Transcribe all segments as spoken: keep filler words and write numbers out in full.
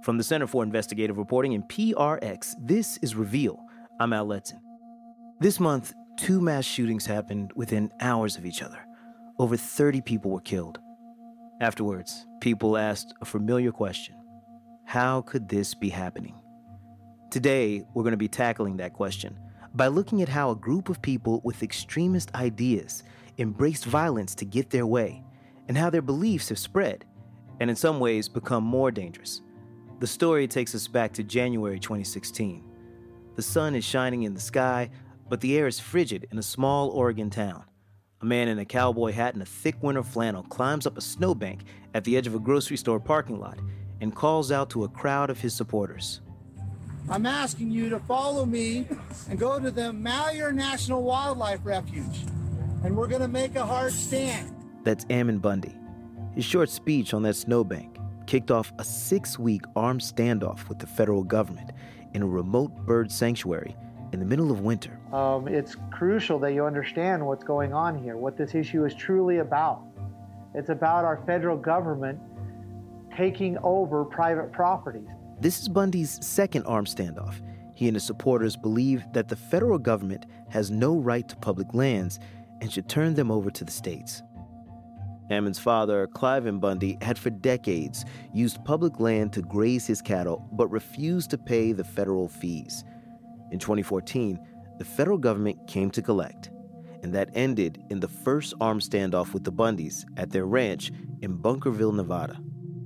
From the Center for Investigative Reporting and P R X, this is Reveal. I'm Al Letson. This month, two mass shootings happened within hours of each other. Over thirty people were killed. Afterwards, people asked a familiar question. How could this be happening? Today, we're going to be tackling that question by looking at how a group of people with extremist ideas embraced violence to get their way, and how their beliefs have spread, and in some ways become more dangerous. The story takes us back to January twenty sixteen. The sun is shining in the sky, but the air is frigid in a small Oregon town. A man in a cowboy hat and a thick winter flannel climbs up a snowbank at the edge of a grocery store parking lot and calls out to a crowd of his supporters. I'm asking you to follow me and go to the Malheur National Wildlife Refuge, and we're going to make a hard stand. That's Ammon Bundy. His short speech on that snowbank kicked off a six-week armed standoff with the federal government in a remote bird sanctuary in the middle of winter. Um, it's crucial that you understand what's going on here, what this issue is truly about. It's about our federal government taking over private properties. This is Bundy's second armed standoff. He and his supporters believe that the federal government has no right to public lands and should turn them over to the states. Ammon's father, Cliven Bundy, had for decades used public land to graze his cattle, but refused to pay the federal fees. In twenty fourteen, the federal government came to collect, and that ended in the first armed standoff with the Bundys at their ranch in Bunkerville, Nevada.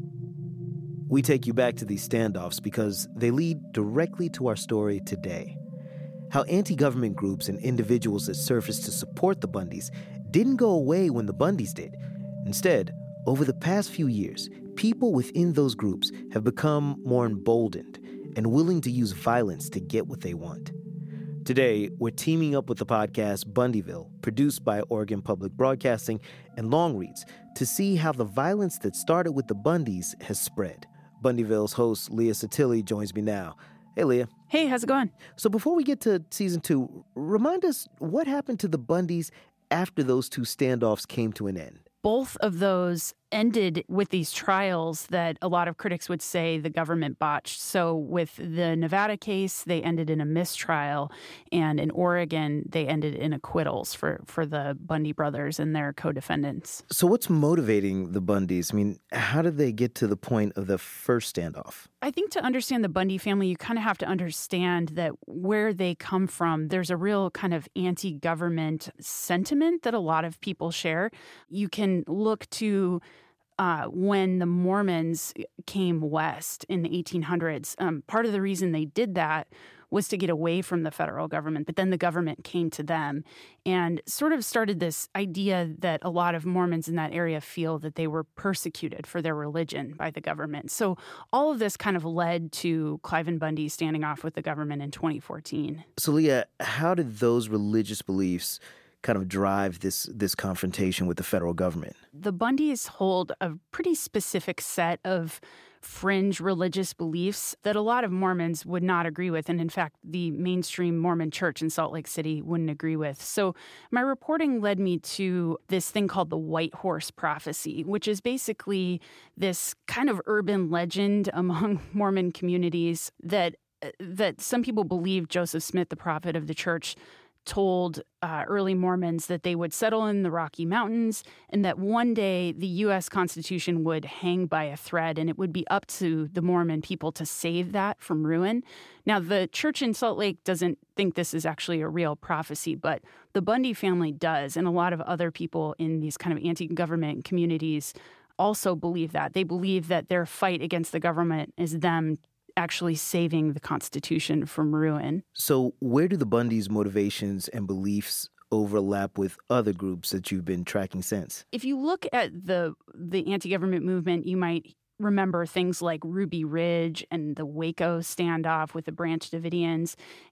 We take you back to these standoffs because they lead directly to our story today. How anti-government groups and individuals that surfaced to support the Bundys didn't go away when the Bundys did. Instead, over the past few years, people within those groups have become more emboldened and willing to use violence to get what they want. Today, we're teaming up with the podcast Bundyville, produced by Oregon Public Broadcasting and Longreads, to see how the violence that started with the Bundys has spread. Bundyville's host, Leah Satili, joins me now. Hey, Leah. Hey, how's it going? So before we get to season two, remind us what happened to the Bundys after those two standoffs came to an end. Both of those ended with these trials that a lot of critics would say the government botched. So with the Nevada case, they ended in a mistrial. And in Oregon, they ended in acquittals for, for the Bundy brothers and their co-defendants. So what's motivating the Bundys? I mean, how did they get to the point of the first standoff? I think to understand the Bundy family, you kind of have to understand that where they come from, there's a real kind of anti-government sentiment that a lot of people share. You can look to Uh, when the Mormons came west in the eighteen hundreds. Um, part of the reason they did that was to get away from the federal government, but then the government came to them and sort of started this idea that a lot of Mormons in that area feel that they were persecuted for their religion by the government. So all of this kind of led to Cliven Bundy standing off with the government in twenty fourteen. So, Leah, how did those religious beliefs kind of drive this this confrontation with the federal government? The Bundys hold a pretty specific set of fringe religious beliefs that a lot of Mormons would not agree with. And in fact, the mainstream Mormon church in Salt Lake City wouldn't agree with. So my reporting led me to this thing called the White Horse Prophecy, which is basically this kind of urban legend among Mormon communities that that some people believe Joseph Smith, the prophet of the church, told uh, early Mormons that they would settle in the Rocky Mountains and that one day the U S Constitution would hang by a thread and it would be up to the Mormon people to save that from ruin. Now, the church in Salt Lake doesn't think this is actually a real prophecy, but the Bundy family does, and a lot of other people in these kind of anti-government communities also believe that. They believe that their fight against the government is them actually saving the Constitution from ruin. So where do the Bundys' motivations and beliefs overlap with other groups that you've been tracking since? If you look at the the anti-government movement, you might remember things like Ruby Ridge and the Waco standoff with the Branch Davidians.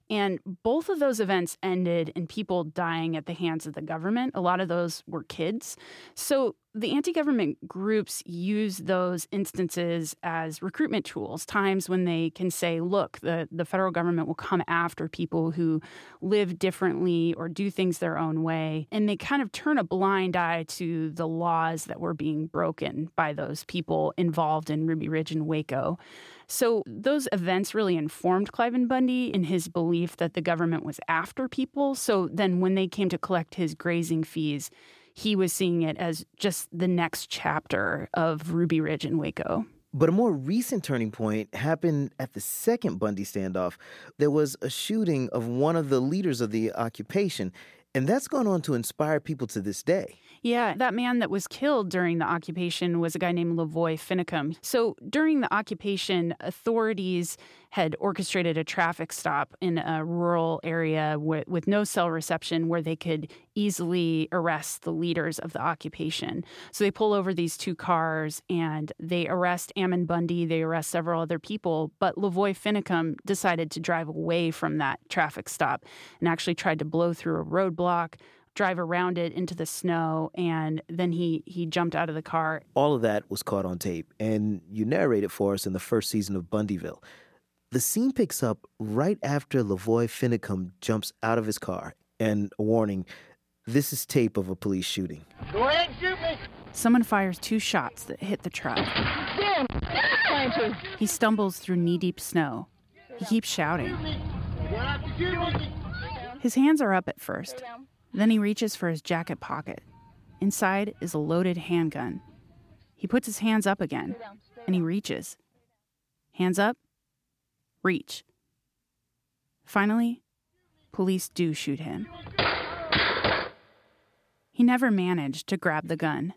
And both of those events ended in people dying at the hands of the government. A lot of those were kids. So the anti-government groups use those instances as recruitment tools, times when they can say, look, the, the federal government will come after people who live differently or do things their own way. And they kind of turn a blind eye to the laws that were being broken by those people involved in Ruby Ridge and Waco. So those events really informed Cliven Bundy in his belief that the government was after people. So then when they came to collect his grazing fees, he was seeing it as just the next chapter of Ruby Ridge and Waco. But a more recent turning point happened at the second Bundy standoff. There was a shooting of one of the leaders of the occupation, and that's gone on to inspire people to this day. Yeah, that man that was killed during the occupation was a guy named Lavoy Finicum. So during the occupation, authorities had orchestrated a traffic stop in a rural area with, with no cell reception where they could easily arrest the leaders of the occupation. So they pull over these two cars and they arrest Ammon Bundy. They arrest several other people. But Lavoy Finicum decided to drive away from that traffic stop and actually tried to blow through a roadblock, drive around it into the snow, and then he he jumped out of the car. All of that was caught on tape, and you narrated for us in the first season of Bundyville. The scene picks up right after Lavoy Finicum jumps out of his car, and a warning, this is tape of a police shooting. Go ahead, shoot me. Someone fires two shots that hit the truck. Damn, trying to. He stumbles through knee-deep snow. He keeps shouting. His hands are up at first. Then he reaches for his jacket pocket. Inside is a loaded handgun. He puts his hands up again, and he reaches. Hands up, reach. Finally, police do shoot him. He never managed to grab the gun.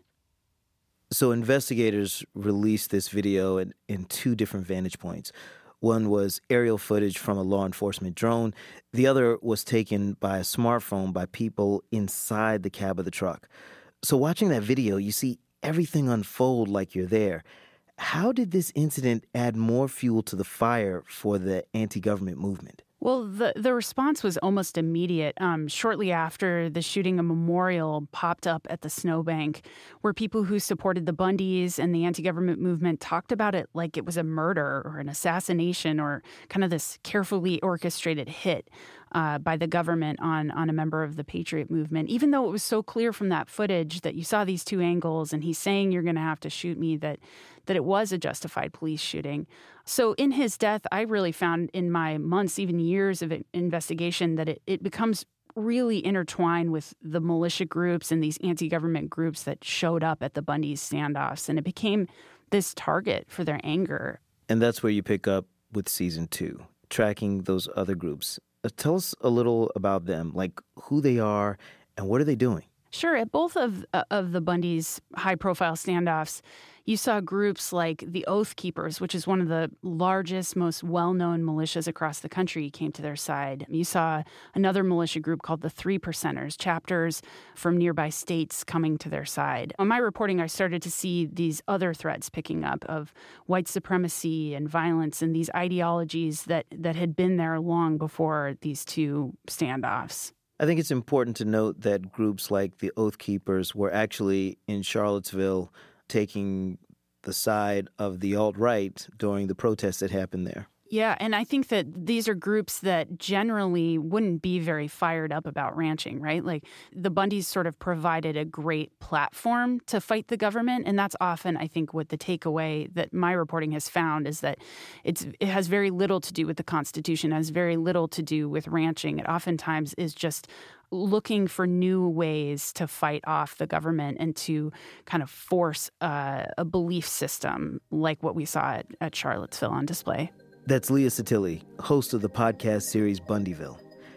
So investigators released this video in, in two different vantage points. One was aerial footage from a law enforcement drone. The other was taken by a smartphone by people inside the cab of the truck. So watching that video, you see everything unfold like you're there. How did this incident add more fuel to the fire for the anti-government movement? Well, the, the response was almost immediate. Um, shortly after the shooting, a memorial popped up at the snowbank where people who supported the Bundys and the anti-government movement talked about it like it was a murder or an assassination or kind of this carefully orchestrated hit uh, by the government on, on a member of the Patriot movement, even though it was so clear from that footage that you saw these two angles and he's saying you're going to have to shoot me, that that it was a justified police shooting. So in his death, I really found in my months, even years of investigation, that it, it becomes really intertwined with the militia groups and these anti-government groups that showed up at the Bundy standoffs. And it became this target for their anger. And that's where you pick up with season two, tracking those other groups. Uh, tell us a little about them, like who they are and what are they doing? Sure. At both of uh, of the Bundys' high-profile standoffs, you saw groups like the Oath Keepers, which is one of the largest, most well-known militias across the country, came to their side. You saw another militia group called the Three Percenters, chapters from nearby states coming to their side. On my reporting, I started to see these other threads picking up of white supremacy and violence and these ideologies that, that had been there long before these two standoffs. I think it's important to note that groups like the Oath Keepers were actually in Charlottesville taking the side of the alt-right during the protests that happened there. Yeah, and I think that these are groups that generally wouldn't be very fired up about ranching, right? Like the Bundys sort of provided a great platform to fight the government, and that's often, I think, what the takeaway that my reporting has found is that it's it has very little to do with the Constitution, it has very little to do with ranching. It oftentimes is just looking for new ways to fight off the government and to kind of force uh, a belief system like what we saw at, at Charlottesville on display. That's Leah Sottile, host of the podcast series Bundyville.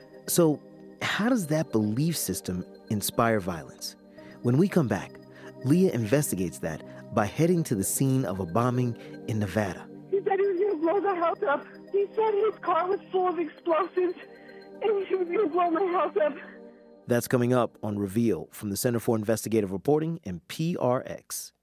So how does that belief system inspire violence? When we come back, Leah investigates that by heading to the scene of a bombing in Nevada. He said he was going to blow the house up. He said his car was full of explosives and he was going to blow my house up. That's coming up on Reveal from the Center for Investigative Reporting and P R X.